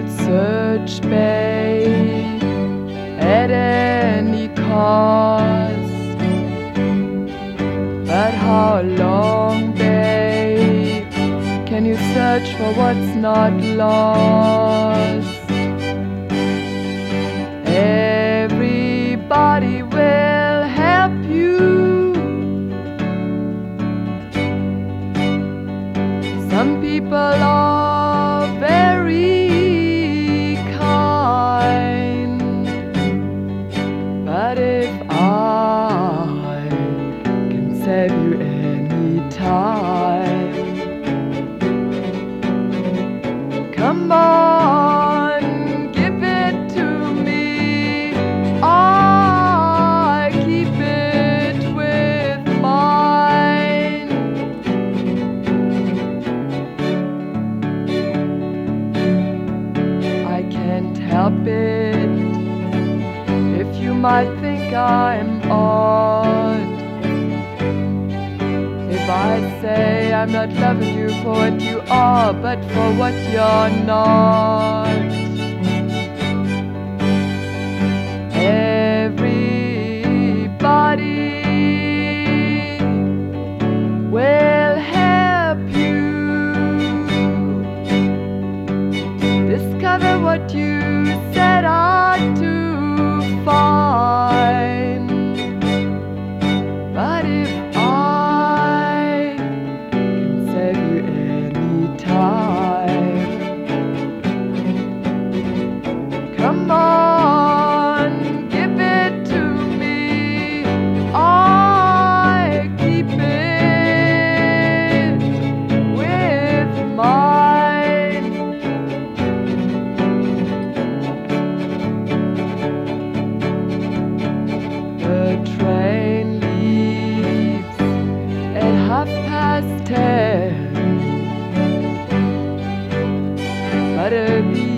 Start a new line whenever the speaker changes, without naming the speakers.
You'd search, babe, at any cost. But how long, babe, can you search for what's not lost? Everybody will help you. Some people are very kind, but if I can save you any time, come on, give it to me. I keep it with mine. I can't help it if you might think I'm odd. If I say I'm not loving you for what you are, but for what you're not. Everybody will help you discover what you set out to find. But if I can save you any time, come on, give it to me. I keep it with mine. The train leaves at 10:30, but a